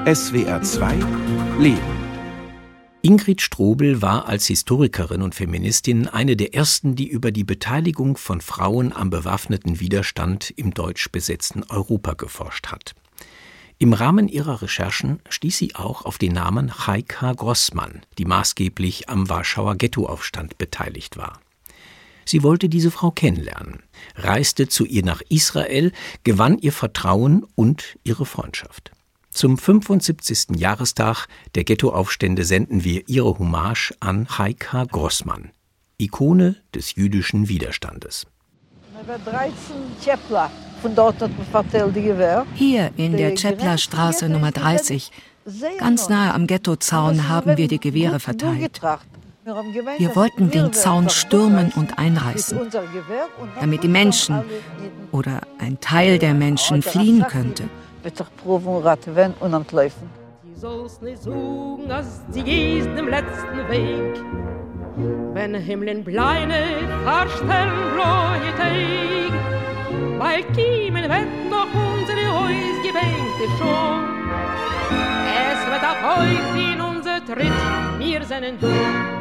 SWR 2 Leben. Ingrid Strobel war als Historikerin und Feministin eine der ersten, die über die Beteiligung von Frauen am bewaffneten Widerstand im deutsch besetzten Europa geforscht hat. Im Rahmen ihrer Recherchen stieß sie auch auf den Namen Heika Grossmann, die maßgeblich am Warschauer Ghettoaufstand beteiligt war. Sie wollte diese Frau kennenlernen, reiste zu ihr nach Israel, gewann ihr Vertrauen und ihre Freundschaft. Zum 75. Jahrestag der Ghettoaufstände senden wir ihre Hommage an Heika Grossmann, Ikone des jüdischen Widerstandes. Hier in der Chepler-Straße Nummer 30, ganz nahe am Ghettozaun, haben wir die Gewehre verteilt. Wir wollten den Zaun stürmen und einreißen, damit die Menschen oder ein Teil der Menschen fliehen könnte. Die soll's nicht suchen, als sie ist im letzten Weg. Wenn Himmeln bleinet, verstellen blaue Tag. Weil kiemen wird noch unsere Häus gebänkte schon. Es wird ab heute in unser Tritt, wir sind du.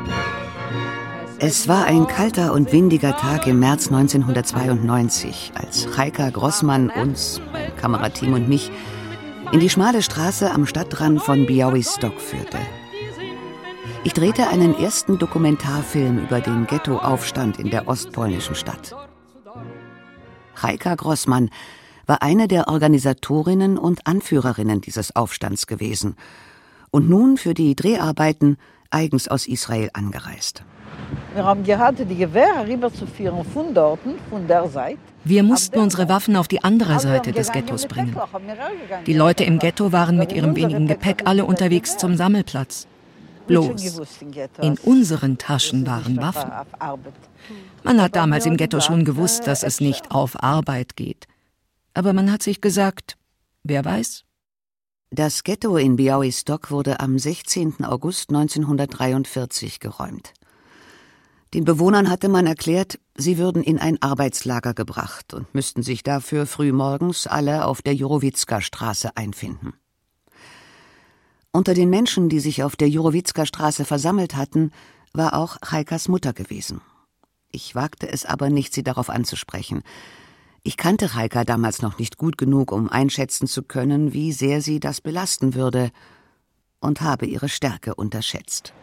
Es war ein kalter und windiger Tag im März 1992, als Heika Grossmann uns, mein Kamerateam und mich, in die schmale Straße am Stadtrand von Białystok führte. Ich drehte einen ersten Dokumentarfilm über den Ghettoaufstand in der ostpolnischen Stadt. Heika Grossmann war eine der Organisatorinnen und Anführerinnen dieses Aufstands gewesen und nun für die Dreharbeiten eigens aus Israel angereist. Wir haben gehabt, die Gewehre rüberzuführen von dort, von der Seite. Wir mussten unsere Waffen auf die andere Seite des Ghettos bringen. Die Leute im Ghetto waren mit ihrem wenigen Gepäck alle unterwegs zum Sammelplatz. Bloß, in unseren Taschen waren Waffen. Man hat damals im Ghetto schon gewusst, dass es nicht auf Arbeit geht. Aber man hat sich gesagt, wer weiß? Das Ghetto in Białystok wurde am 16. August 1943 geräumt. Den Bewohnern hatte man erklärt, sie würden in ein Arbeitslager gebracht und müssten sich dafür frühmorgens alle auf der Jurowicka-Straße einfinden. Unter den Menschen, die sich auf der Jurowicka-Straße versammelt hatten, war auch Heikas Mutter gewesen. Ich wagte es aber nicht, sie darauf anzusprechen. Ich kannte Heika damals noch nicht gut genug, um einschätzen zu können, wie sehr sie das belasten würde, und habe ihre Stärke unterschätzt.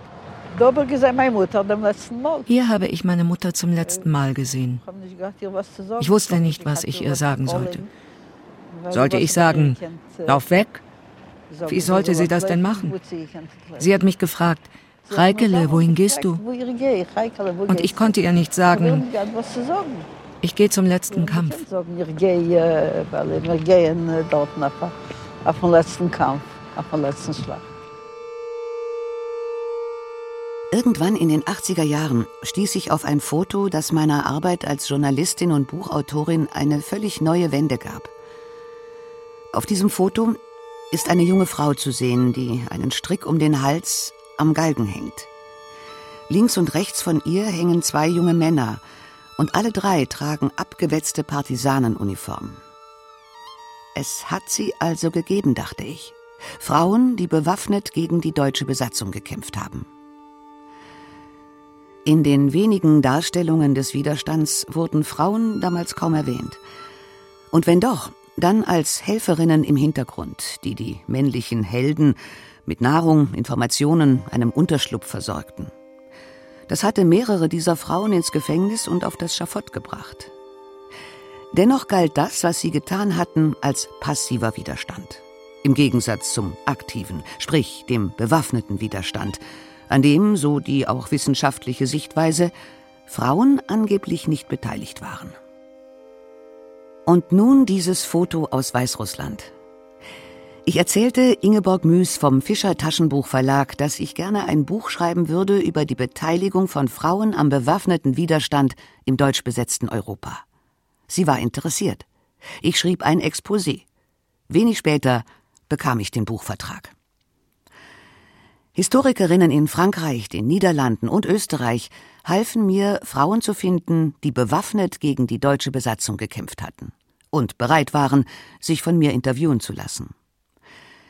Hier habe ich meine Mutter zum letzten Mal gesehen. Ich wusste nicht, was ich ihr sagen sollte. Sollte ich sagen, lauf weg? Wie sollte sie das denn machen? Sie hat mich gefragt, Heikele, wohin gehst du? Und ich konnte ihr nicht sagen, ich gehe zum letzten Kampf. Wir gehen dort auf den letzten Kampf, auf den letzten Schlag. Irgendwann in den 80er Jahren stieß ich auf ein Foto, das meiner Arbeit als Journalistin und Buchautorin eine völlig neue Wende gab. Auf diesem Foto ist eine junge Frau zu sehen, die einen Strick um den Hals am Galgen hängt. Links und rechts von ihr hängen zwei junge Männer und alle drei tragen abgewetzte Partisanenuniformen. Es hat sie also gegeben, dachte ich. Frauen, die bewaffnet gegen die deutsche Besatzung gekämpft haben. In den wenigen Darstellungen des Widerstands wurden Frauen damals kaum erwähnt. Und wenn doch, dann als Helferinnen im Hintergrund, die die männlichen Helden mit Nahrung, Informationen, einem Unterschlupf versorgten. Das hatte mehrere dieser Frauen ins Gefängnis und auf das Schafott gebracht. Dennoch galt das, was sie getan hatten, als passiver Widerstand. Im Gegensatz zum aktiven, sprich dem bewaffneten Widerstand, an dem, so die auch wissenschaftliche Sichtweise, Frauen angeblich nicht beteiligt waren. Und nun dieses Foto aus Weißrussland. Ich erzählte Ingeborg Müß vom Fischer Taschenbuchverlag, dass ich gerne ein Buch schreiben würde über die Beteiligung von Frauen am bewaffneten Widerstand im deutsch besetzten Europa. Sie war interessiert. Ich schrieb ein Exposé. Wenig später bekam ich den Buchvertrag. Historikerinnen in Frankreich, den Niederlanden und Österreich halfen mir, Frauen zu finden, die bewaffnet gegen die deutsche Besatzung gekämpft hatten und bereit waren, sich von mir interviewen zu lassen.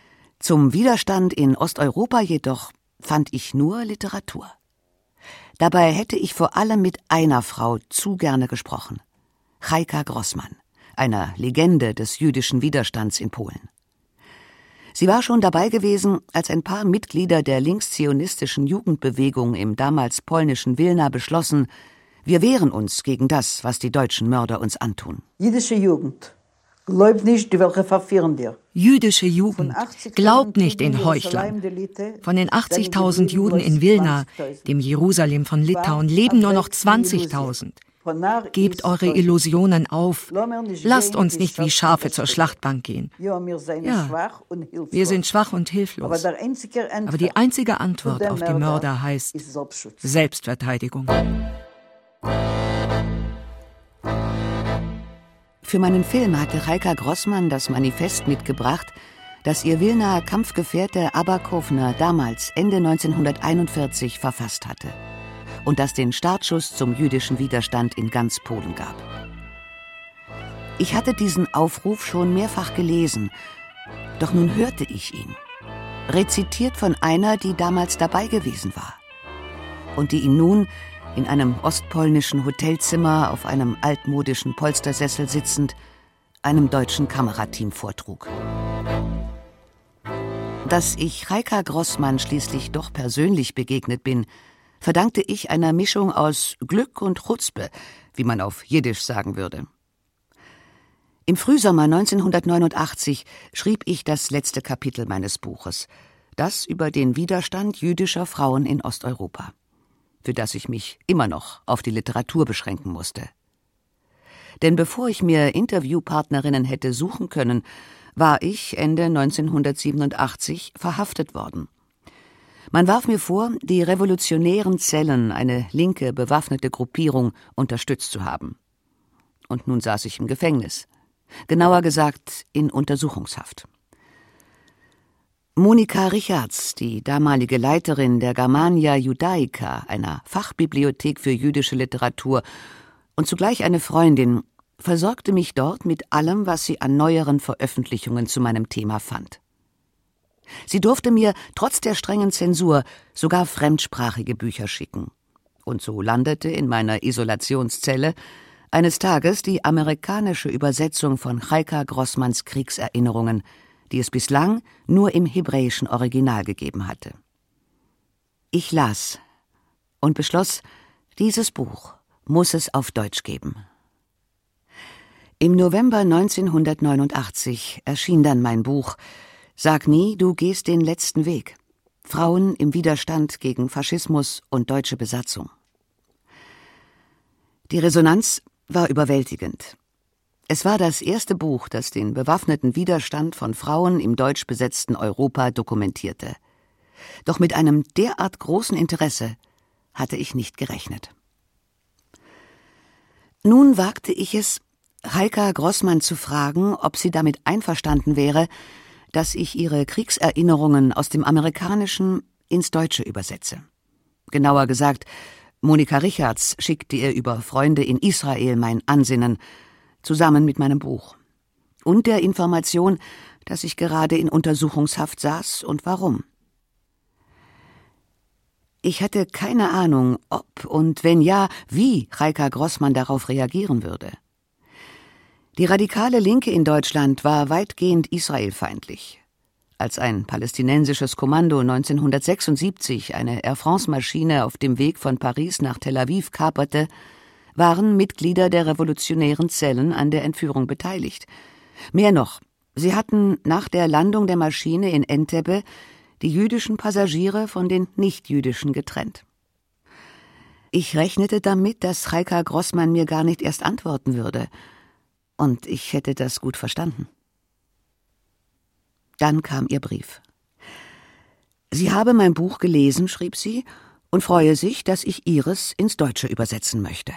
Zum Widerstand in Osteuropa jedoch fand ich nur Literatur. Dabei hätte ich vor allem mit einer Frau zu gerne gesprochen: Chajka Grossmann, einer Legende des jüdischen Widerstands in Polen. Sie war schon dabei gewesen, als ein paar Mitglieder der linkszionistischen Jugendbewegung im damals polnischen Wilna beschlossen: Wir wehren uns gegen das, was die deutschen Mörder uns antun. Jüdische Jugend, glaubt nicht, die welche verführen dir. Jüdische Jugend, glaubt nicht in Heuchler. Von den 80.000 Juden in Wilna, dem Jerusalem von Litauen, leben nur noch 20.000. Gebt eure Illusionen auf. Lasst uns nicht wie Schafe zur Schlachtbank gehen. Ja, wir sind schwach und hilflos. Aber die einzige Antwort auf die Mörder heißt Selbstverteidigung. Für meinen Film hatte Chajka Grossmann das Manifest mitgebracht, das ihr Wilnaer Kampfgefährte Abba Kovner damals Ende 1941 verfasst hatte und das den Startschuss zum jüdischen Widerstand in ganz Polen gab. Ich hatte diesen Aufruf schon mehrfach gelesen, doch nun hörte ich ihn, rezitiert von einer, die damals dabei gewesen war und die ihn nun in einem ostpolnischen Hotelzimmer auf einem altmodischen Polstersessel sitzend einem deutschen Kamerateam vortrug. Dass ich Chajka Grossmann schließlich doch persönlich begegnet bin, verdankte ich einer Mischung aus Glück und Chutzpe, wie man auf Jiddisch sagen würde. Im Frühsommer 1989 schrieb ich das letzte Kapitel meines Buches, das über den Widerstand jüdischer Frauen in Osteuropa, für das ich mich immer noch auf die Literatur beschränken musste. Denn bevor ich mir Interviewpartnerinnen hätte suchen können, war ich Ende 1987 verhaftet worden. Man warf mir vor, die revolutionären Zellen, eine linke bewaffnete Gruppierung, unterstützt zu haben. Und nun saß ich im Gefängnis. Genauer gesagt in Untersuchungshaft. Monika Richards, die damalige Leiterin der Germania Judaica, einer Fachbibliothek für jüdische Literatur und zugleich eine Freundin, versorgte mich dort mit allem, was sie an neueren Veröffentlichungen zu meinem Thema fand. Sie durfte mir trotz der strengen Zensur sogar fremdsprachige Bücher schicken. Und so landete in meiner Isolationszelle eines Tages die amerikanische Übersetzung von Chajka Grossmanns Kriegserinnerungen, die es bislang nur im hebräischen Original gegeben hatte. Ich las und beschloss, dieses Buch muss es auf Deutsch geben. Im November 1989 erschien dann mein Buch »Sag nie, du gehst den letzten Weg. Frauen im Widerstand gegen Faschismus und deutsche Besatzung«. Die Resonanz war überwältigend. Es war das erste Buch, das den bewaffneten Widerstand von Frauen im deutsch besetzten Europa dokumentierte. Doch mit einem derart großen Interesse hatte ich nicht gerechnet. Nun wagte ich es, Chajka Grossmann zu fragen, ob sie damit einverstanden wäre, dass ich ihre Kriegserinnerungen aus dem Amerikanischen ins Deutsche übersetze. Genauer gesagt, Monika Richards schickte ihr über Freunde in Israel mein Ansinnen, zusammen mit meinem Buch. Und der Information, dass ich gerade in Untersuchungshaft saß und warum. Ich hatte keine Ahnung, ob und wenn ja, wie Chajka Grossmann darauf reagieren würde. Die radikale Linke in Deutschland war weitgehend israelfeindlich. Als ein palästinensisches Kommando 1976 eine Air France-Maschine auf dem Weg von Paris nach Tel Aviv kaperte, waren Mitglieder der revolutionären Zellen an der Entführung beteiligt. Mehr noch, sie hatten nach der Landung der Maschine in Entebbe die jüdischen Passagiere von den nichtjüdischen getrennt. Ich rechnete damit, dass Chajka Grossmann mir gar nicht erst antworten würde. Und ich hätte das gut verstanden. Dann kam ihr Brief. Sie habe mein Buch gelesen, schrieb sie, und freue sich, dass ich ihres ins Deutsche übersetzen möchte.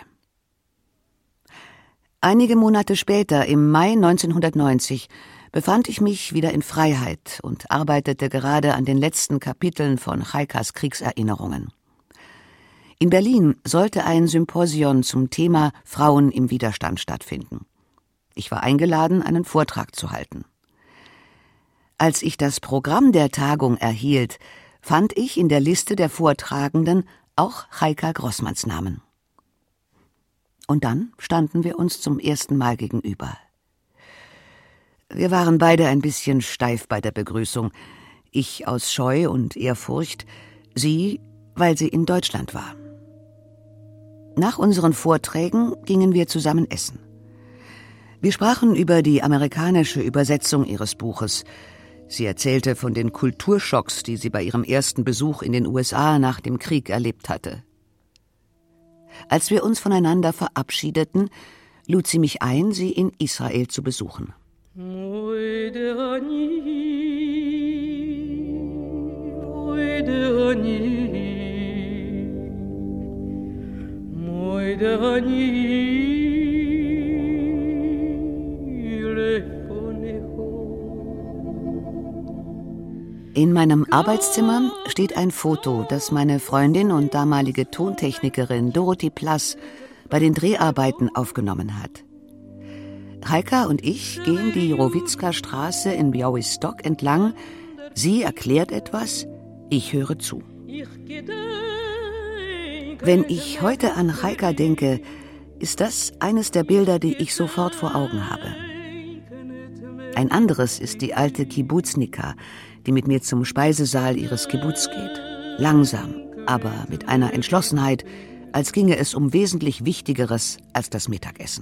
Einige Monate später, im Mai 1990, befand ich mich wieder in Freiheit und arbeitete gerade an den letzten Kapiteln von Chajkas Kriegserinnerungen. In Berlin sollte ein Symposion zum Thema Frauen im Widerstand stattfinden. Ich war eingeladen, einen Vortrag zu halten. Als ich das Programm der Tagung erhielt, fand ich in der Liste der Vortragenden auch Chaika Grossmanns Namen. Und dann standen wir uns zum ersten Mal gegenüber. Wir waren beide ein bisschen steif bei der Begrüßung. Ich aus Scheu und Ehrfurcht, sie, weil sie in Deutschland war. Nach unseren Vorträgen gingen wir zusammen essen. Wir sprachen über die amerikanische Übersetzung ihres Buches. Sie erzählte von den Kulturschocks, die sie bei ihrem ersten Besuch in den USA nach dem Krieg erlebt hatte. Als wir uns voneinander verabschiedeten, lud sie mich ein, sie in Israel zu besuchen. In meinem Arbeitszimmer steht ein Foto, das meine Freundin und damalige Tontechnikerin Dorothee Plass bei den Dreharbeiten aufgenommen hat. Chaika und ich gehen die Rowitzka Straße in Białystok entlang. Sie erklärt etwas, ich höre zu. Wenn ich heute an Chaika denke, ist das eines der Bilder, die ich sofort vor Augen habe. Ein anderes ist die alte Kibbuznika, die mit mir zum Speisesaal ihres Kibbuz geht. Langsam, aber mit einer Entschlossenheit, als ginge es um wesentlich Wichtigeres als das Mittagessen.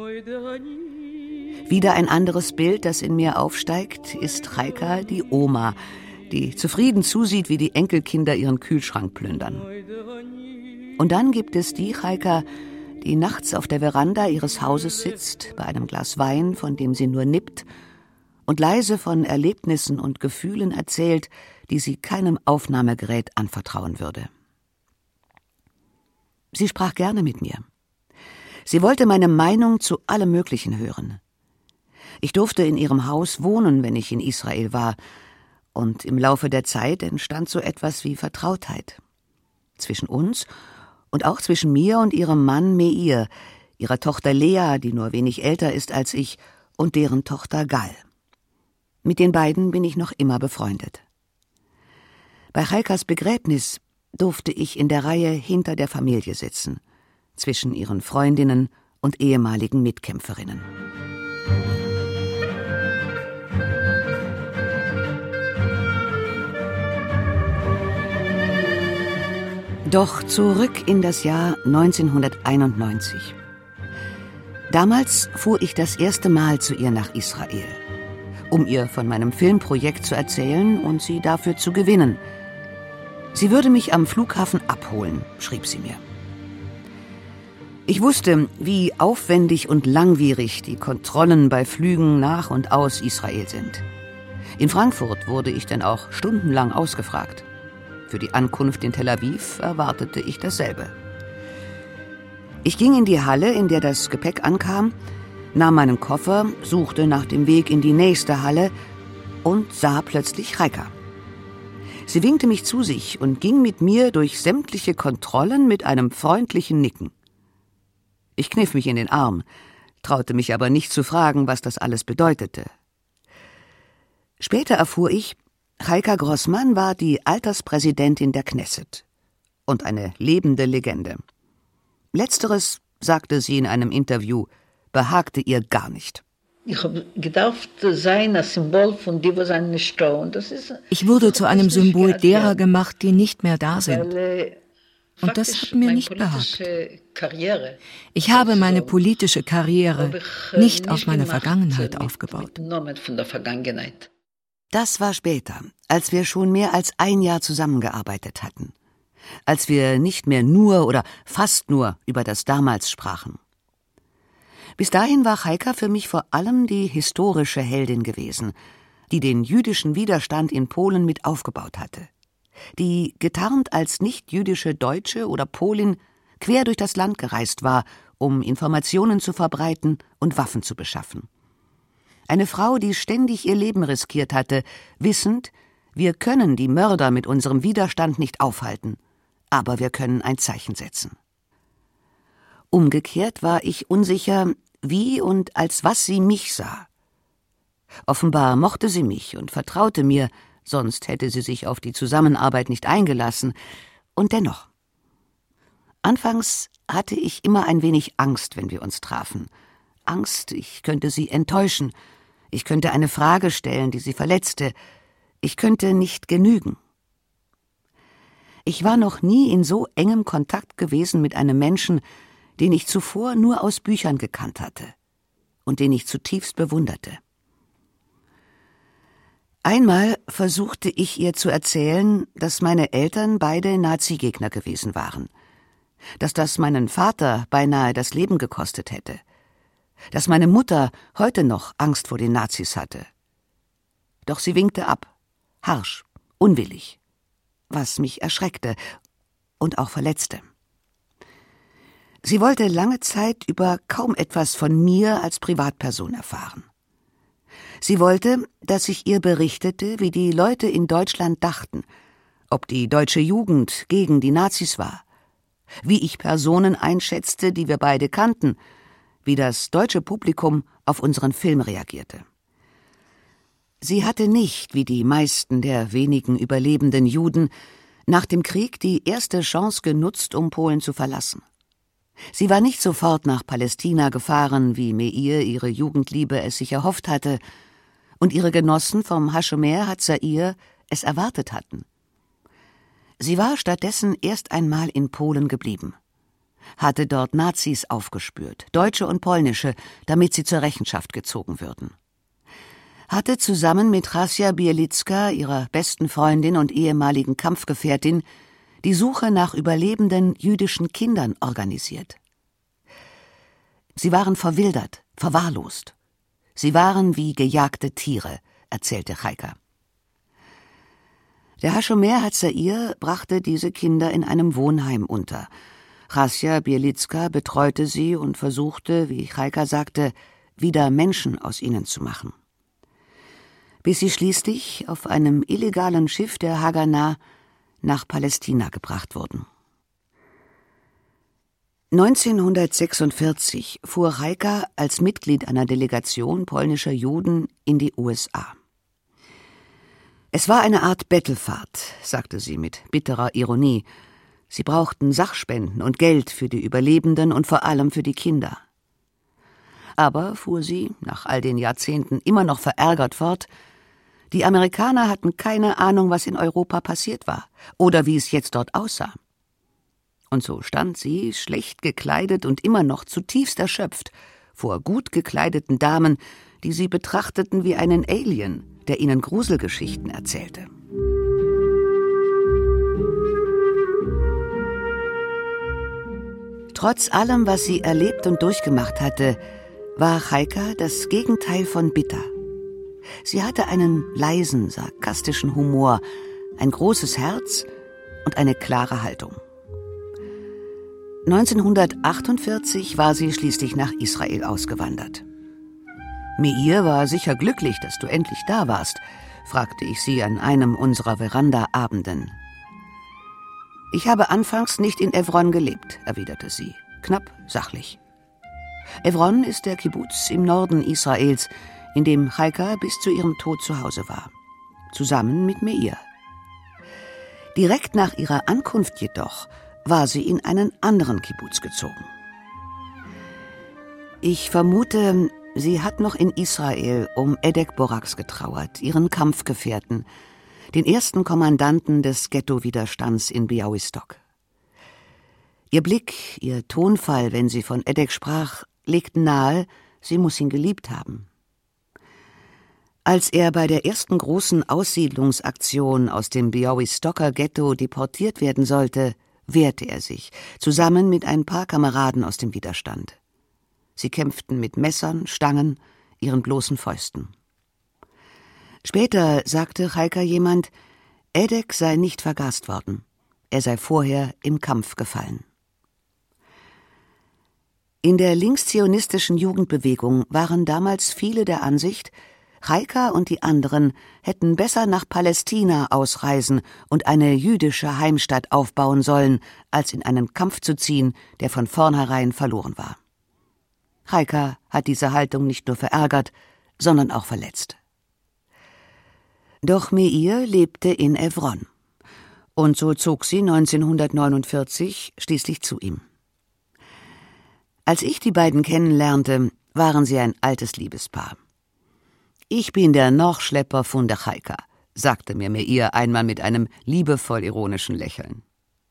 Wieder ein anderes Bild, das in mir aufsteigt, ist Chaika, die Oma, die zufrieden zusieht, wie die Enkelkinder ihren Kühlschrank plündern. Und dann gibt es die Chaika, die nachts auf der Veranda ihres Hauses sitzt, bei einem Glas Wein, von dem sie nur nippt, und leise von Erlebnissen und Gefühlen erzählt, die sie keinem Aufnahmegerät anvertrauen würde. Sie sprach gerne mit mir. Sie wollte meine Meinung zu allem Möglichen hören. Ich durfte in ihrem Haus wohnen, wenn ich in Israel war, und im Laufe der Zeit entstand so etwas wie Vertrautheit. Zwischen uns und auch zwischen mir und ihrem Mann Meir, ihrer Tochter Lea, die nur wenig älter ist als ich, und deren Tochter Gal. Mit den beiden bin ich noch immer befreundet. Bei Chaikas Begräbnis durfte ich in der Reihe hinter der Familie sitzen, zwischen ihren Freundinnen und ehemaligen Mitkämpferinnen. Doch zurück in das Jahr 1991. Damals fuhr ich das erste Mal zu ihr nach Israel, um ihr von meinem Filmprojekt zu erzählen und sie dafür zu gewinnen. Sie würde mich am Flughafen abholen, schrieb sie mir. Ich wusste, wie aufwendig und langwierig die Kontrollen bei Flügen nach und aus Israel sind. In Frankfurt wurde ich dann auch stundenlang ausgefragt. Für die Ankunft in Tel Aviv erwartete ich dasselbe. Ich ging in die Halle, in der das Gepäck ankam, nahm meinen Koffer, suchte nach dem Weg in die nächste Halle und sah plötzlich Chaika. Sie winkte mich zu sich und ging mit mir durch sämtliche Kontrollen mit einem freundlichen Nicken. Ich kniff mich in den Arm, traute mich aber nicht zu fragen, was das alles bedeutete. Später erfuhr ich, Chaika Grossmann war die Alterspräsidentin der Knesset und eine lebende Legende. Letzteres, sagte sie in einem Interview, behagte ihr gar nicht. Ich habe gedacht, sein ein Symbol von die, die sind nicht da. Ich wurde zu einem Symbol derer gemacht, die nicht mehr da sind. Und das hat mir nicht behagt. Ich habe meine politische Karriere nicht auf meine Vergangenheit aufgebaut. Das war später, als wir schon mehr als ein Jahr zusammengearbeitet hatten. Als wir nicht mehr nur oder fast nur über das Damals sprachen. Bis dahin war Chaika für mich vor allem die historische Heldin gewesen, die den jüdischen Widerstand in Polen mit aufgebaut hatte. Die, getarnt als nicht-jüdische Deutsche oder Polin, quer durch das Land gereist war, um Informationen zu verbreiten und Waffen zu beschaffen. Eine Frau, die ständig ihr Leben riskiert hatte, wissend, wir können die Mörder mit unserem Widerstand nicht aufhalten, aber wir können ein Zeichen setzen. Umgekehrt war ich unsicher, wie und als was sie mich sah. Offenbar mochte sie mich und vertraute mir, sonst hätte sie sich auf die Zusammenarbeit nicht eingelassen. Und dennoch. Anfangs hatte ich immer ein wenig Angst, wenn wir uns trafen. Angst, ich könnte sie enttäuschen. Ich könnte eine Frage stellen, die sie verletzte. Ich könnte nicht genügen. Ich war noch nie in so engem Kontakt gewesen mit einem Menschen, den ich zuvor nur aus Büchern gekannt hatte und den ich zutiefst bewunderte. Einmal versuchte ich ihr zu erzählen, dass meine Eltern beide Nazi-Gegner gewesen waren, dass das meinen Vater beinahe das Leben gekostet hätte, dass meine Mutter heute noch Angst vor den Nazis hatte. Doch sie winkte ab, harsch, unwillig, was mich erschreckte und auch verletzte. Sie wollte lange Zeit über kaum etwas von mir als Privatperson erfahren. Sie wollte, dass ich ihr berichtete, wie die Leute in Deutschland dachten, ob die deutsche Jugend gegen die Nazis war, wie ich Personen einschätzte, die wir beide kannten, wie das deutsche Publikum auf unseren Film reagierte. Sie hatte nicht, wie die meisten der wenigen überlebenden Juden, nach dem Krieg die erste Chance genutzt, um Polen zu verlassen. Sie war nicht sofort nach Palästina gefahren, wie Meir, ihre Jugendliebe, es sich erhofft hatte, und ihre Genossen vom Hashomer Hatzair es erwartet hatten. Sie war stattdessen erst einmal in Polen geblieben, hatte dort Nazis aufgespürt, deutsche und polnische, damit sie zur Rechenschaft gezogen würden. Hatte zusammen mit Hasia Bielicka, ihrer besten Freundin und ehemaligen Kampfgefährtin, die Suche nach überlebenden jüdischen Kindern organisiert. Sie waren verwildert, verwahrlost. Sie waren wie gejagte Tiere, erzählte Chaika. Der Hashomer Hatzair brachte diese Kinder in einem Wohnheim unter. Hasia Bielicka betreute sie und versuchte, wie Chaika sagte, wieder Menschen aus ihnen zu machen. Bis sie schließlich auf einem illegalen Schiff der Haganah nach Palästina gebracht wurden. 1946 fuhr Chaika als Mitglied einer Delegation polnischer Juden in die USA. Es war eine Art Bettelfahrt, sagte sie mit bitterer Ironie. Sie brauchten Sachspenden und Geld für die Überlebenden und vor allem für die Kinder. Aber, fuhr sie, nach all den Jahrzehnten immer noch verärgert fort, die Amerikaner hatten keine Ahnung, was in Europa passiert war oder wie es jetzt dort aussah. Und so stand sie, schlecht gekleidet und immer noch zutiefst erschöpft, vor gut gekleideten Damen, die sie betrachteten wie einen Alien, der ihnen Gruselgeschichten erzählte. Trotz allem, was sie erlebt und durchgemacht hatte, war Chaika das Gegenteil von bitter. Sie hatte einen leisen, sarkastischen Humor, ein großes Herz und eine klare Haltung. 1948 war sie schließlich nach Israel ausgewandert. »Meir war sicher glücklich, dass du endlich da warst«, fragte ich sie an einem unserer Veranda-Abenden. »Ich habe anfangs nicht in Evron gelebt«, erwiderte sie, knapp, sachlich. Evron ist der Kibbuz im Norden Israels, in dem Chaika bis zu ihrem Tod zu Hause war, zusammen mit Meir. Direkt nach ihrer Ankunft jedoch war sie in einen anderen Kibbuz gezogen. Ich vermute, sie hat noch in Israel um Edek Boraks getrauert, ihren Kampfgefährten, den ersten Kommandanten des Ghetto-Widerstands in Białystok. Ihr Blick, ihr Tonfall, wenn sie von Edek sprach, legten nahe, sie muss ihn geliebt haben. Als er bei der ersten großen Aussiedlungsaktion aus dem Białystoker Ghetto deportiert werden sollte, wehrte er sich, zusammen mit ein paar Kameraden aus dem Widerstand. Sie kämpften mit Messern, Stangen, ihren bloßen Fäusten. Später sagte Chaika jemand, Edek sei nicht vergast worden, er sei vorher im Kampf gefallen. In der linkszionistischen Jugendbewegung waren damals viele der Ansicht, Chaika und die anderen hätten besser nach Palästina ausreisen und eine jüdische Heimstatt aufbauen sollen, als in einen Kampf zu ziehen, der von vornherein verloren war. Chaika hat diese Haltung nicht nur verärgert, sondern auch verletzt. Doch Meir lebte in Evron. Und so zog sie 1949 schließlich zu ihm. Als ich die beiden kennenlernte, waren sie ein altes Liebespaar. »Ich bin der Nachschlepper von der Chaika«, sagte mir Meir einmal mit einem liebevoll ironischen Lächeln.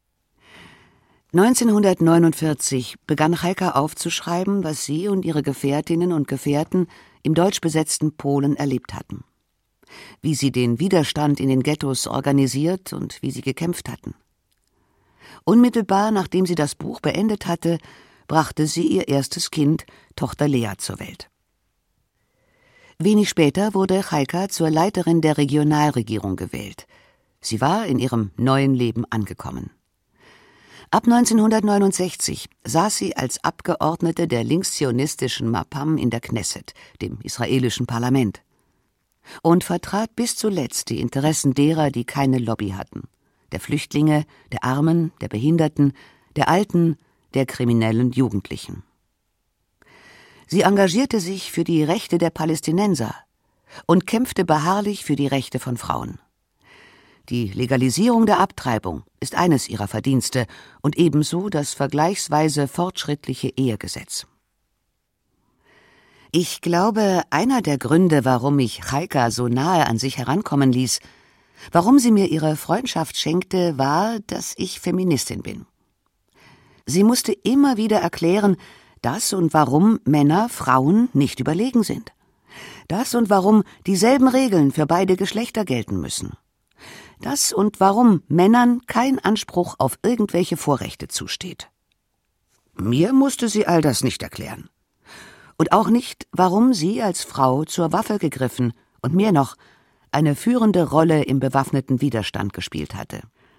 1949 begann Chaika aufzuschreiben, was sie und ihre Gefährtinnen und Gefährten im deutsch besetzten Polen erlebt hatten. Wie sie den Widerstand in den Ghettos organisiert und wie sie gekämpft hatten. Unmittelbar nachdem sie das Buch beendet hatte, brachte sie ihr erstes Kind, Tochter Lea, zur Welt. Wenig später wurde Chaika zur Leiterin der Regionalregierung gewählt. Sie war in ihrem neuen Leben angekommen. Ab 1969 saß sie als Abgeordnete der linkszionistischen Mapam in der Knesset, dem israelischen Parlament, und vertrat bis zuletzt die Interessen derer, die keine Lobby hatten: der Flüchtlinge, der Armen, der Behinderten, der Alten, der kriminellen Jugendlichen. Sie engagierte sich für die Rechte der Palästinenser und kämpfte beharrlich für die Rechte von Frauen. Die Legalisierung der Abtreibung ist eines ihrer Verdienste und ebenso das vergleichsweise fortschrittliche Ehegesetz. Ich glaube, einer der Gründe, warum ich Chaika so nahe an sich herankommen ließ, warum sie mir ihre Freundschaft schenkte, war, dass ich Feministin bin. Sie musste immer wieder erklären, dass und warum Männer Frauen nicht überlegen sind. Das und warum dieselben Regeln für beide Geschlechter gelten müssen. Das und warum Männern kein Anspruch auf irgendwelche Vorrechte zusteht. Mir musste sie all das nicht erklären. Und auch nicht, warum sie als Frau zur Waffe gegriffen und mehr noch, eine führende Rolle im bewaffneten Widerstand gespielt hatte.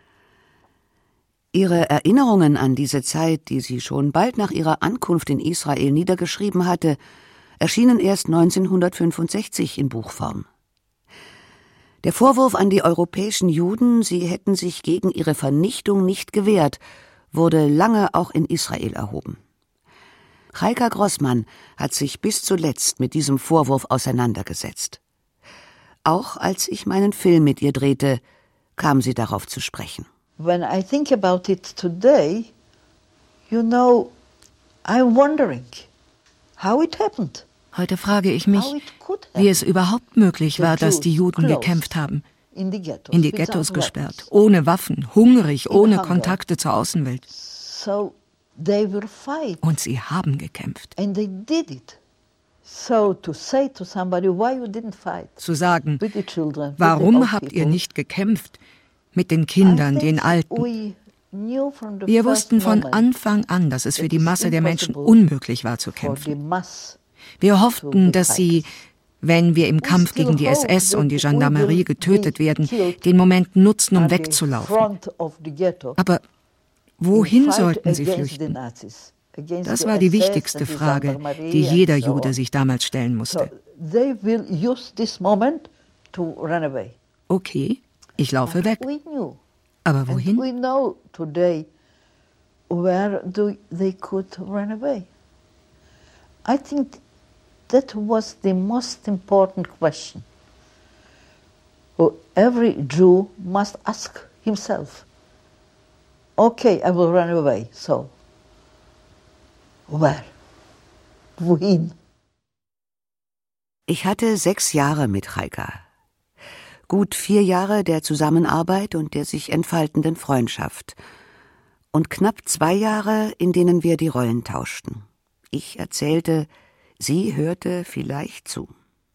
Ihre Erinnerungen an diese Zeit, die sie schon bald nach ihrer Ankunft in Israel niedergeschrieben hatte, erschienen erst 1965 in Buchform. Der Vorwurf an die europäischen Juden, sie hätten sich gegen ihre Vernichtung nicht gewehrt, wurde lange auch in Israel erhoben. Chaika Grossmann hat sich bis zuletzt mit diesem Vorwurf auseinandergesetzt. Auch als ich meinen Film mit ihr drehte, kam sie darauf zu sprechen. When I think about it today, I'm wondering how it happened. Heute frage ich mich, wie es überhaupt möglich war, dass die Juden gekämpft haben. In die Ghettos gesperrt, ohne Waffen, hungrig, ohne Kontakte zur Außenwelt. Und sie haben gekämpft. Zu sagen, warum habt ihr nicht gekämpft? Mit den Kindern, den Alten. Wir wussten von Anfang an, dass es für die Masse der Menschen unmöglich war zu kämpfen. Wir hofften, dass sie, wenn wir im Kampf gegen die SS und die Gendarmerie getötet werden, den Moment nutzen, um wegzulaufen. Aber wohin sollten sie flüchten? Das war die wichtigste Frage, die jeder Jude sich damals stellen musste. Okay, ich laufe weg. Aber wohin? I think that was the most important question. Every Jew must ask himself, okay, I will run away, so where? Wohin? Ich hatte 6 Jahre mit Chaika. Gut 4 Jahre der Zusammenarbeit und der sich entfaltenden Freundschaft. Und knapp 2 Jahre, in denen wir die Rollen tauschten. Ich erzählte, sie hörte vielleicht zu.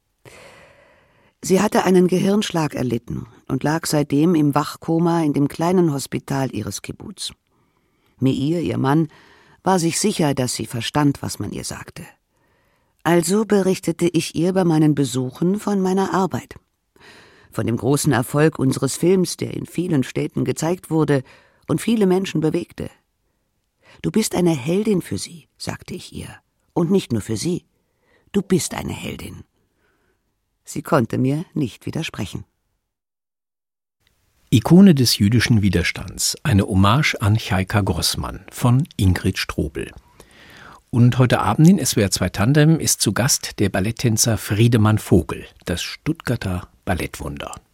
Sie hatte einen Gehirnschlag erlitten und lag seitdem im Wachkoma in dem kleinen Hospital ihres Kibbuz. Meir, ihr Mann, war sich sicher, dass sie verstand, was man ihr sagte. Also berichtete ich ihr bei meinen Besuchen von meiner Arbeit. Von dem großen Erfolg unseres Films, der in vielen Städten gezeigt wurde und viele Menschen bewegte. Du bist eine Heldin für sie, sagte ich ihr. Und nicht nur für sie. Du bist eine Heldin. Sie konnte mir nicht widersprechen. Ikone des jüdischen Widerstands, eine Hommage an Chaika Grossmann von Ingrid Strobel. Und heute Abend in SWR 2 Tandem ist zu Gast der Balletttänzer Friedemann Vogel, das Stuttgarter Ballettwunder.